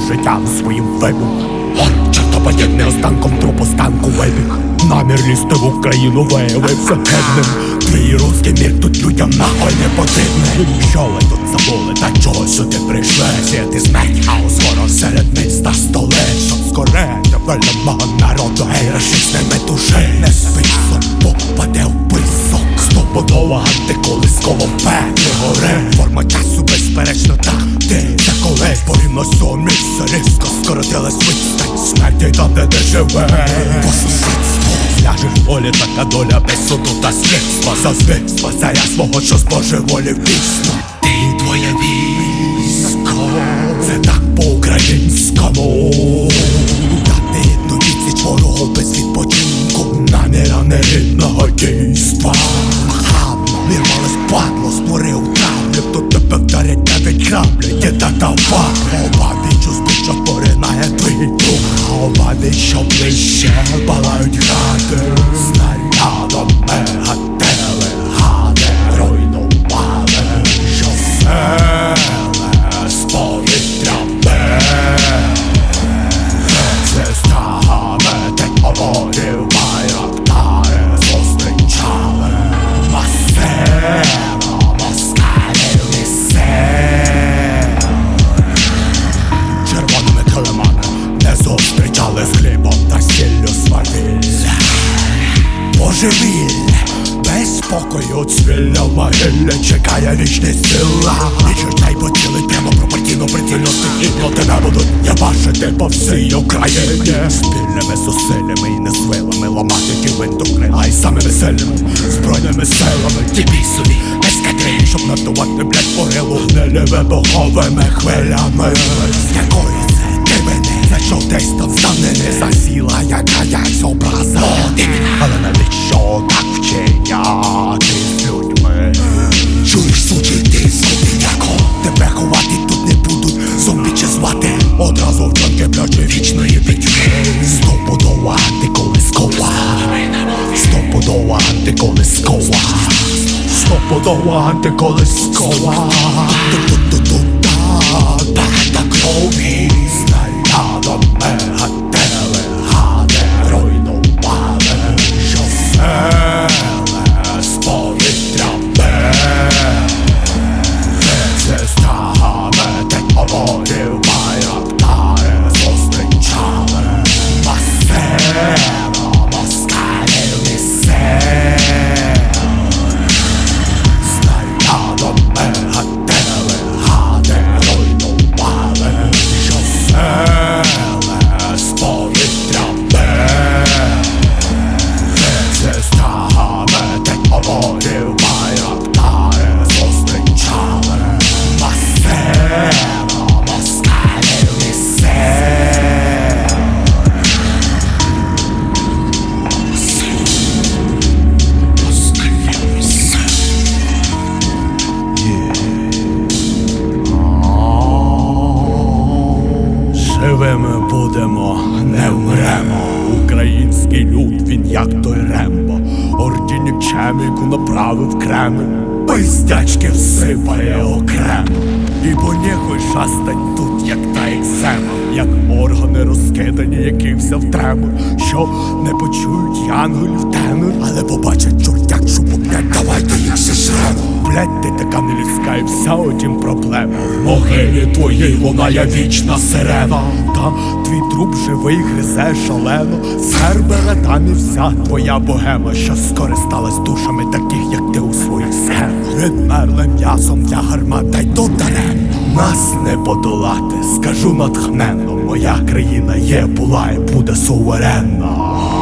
життя своїм вибух. Чортоподібний останком тропостанку вибіг. Намір лізти в Україну виявився хибним. Твій руський мір тут людям нахуй не потрібний. Що ви тут забули, та чого сюди прийшли? Сіяти смерть, хаос, хорор серед міста столиць. Щоб скорити вельмого народу, гей, рашистами душі. Не список, попаде в писок. Стопудова антиколискова в пеклі гори. Форма часу безперечно так, ти це колись. Порівно сьому місце різко скоротилась відстань. Смерті там, де ти живе, по сусідству. Ляжеш в волі, така доля без суду та слідства. За звірства, за я свого, що збожеволів дійсно. Ти і твоє військо, це так по-українському. Дати одну відсіч ворогу без відпочинку. Наміра нерідного дійства. Нахабно, вірвалось падло, створив травлю. Тут тебе вдарять, не відкраблять, є та толпа. Обабіч успіх, що поринає твій дух. Обабіч, що ближче палають гради. Снарядами гатили, гади руйнували, що сили з повітря били. Звіздами тих оборів байрактари зустрічали. Масиво москалів місців. Червоними килимами не зустрічали з хлібом та сіллю свавілля. Божевілля, без спокою цвілля в могилля чекає вічність сила. Відчуття й поцілить прямо пропорційно, прицільно, стихійно. Тебе будуть ябашити по всій Україні. Спільними зусиллями і не силами ламати ті винтокри, а й самими сильними збройними силами. Ті бісові ескадрилі, щоб надувати, блять, могилу гнилі вибуховими хвилями. З якої це дивини, за що десь там станини засіла якась образа. Але навіщо так вчиняти з людьми? Чуєш, сучий ти, скотиняко, тебе ховати тут не будуть, зомбі чи звати одразу в чонки плячі вічної пітьми. Стопудова антиколискова, стопудова антиколискова, стопудова антиколискова. Тут багато крові, снарядами гатили, гади руйнували, що сили з повітря били. Звіздами тих оборів байрактари зустрічали. Масиво москалів місців. Снарядами гатили, гади руйнували, що сили з повітря били. Звіздами тих оборів байрактари зустрічали. Масиво москалів місців. Живими будемо, не вмремо. Український люд, він як той Рембо. Орді нікчеміку направив Кремль. Пиздячки всипає окремо. І поніхуй шастать тут, як та екзема. Як органи розкидані, які взяв тремор. Що не почують янголів тенор, але побачать чортяк, що блять, давайте їх зіжремо. Блять, ти така нелюдська і вся отім проблема. В могилі твоїй лунає вічна сирена. Та твій труп живий гризе шалено. Сербере там і вся твоя богема, що скористалась душами таких, як ти у своїх схемах. Відмерлим м'ясом для гармат, та й тут даремно. Нас не подолати, скажу натхненно. Моя країна є, була і буде суверенна.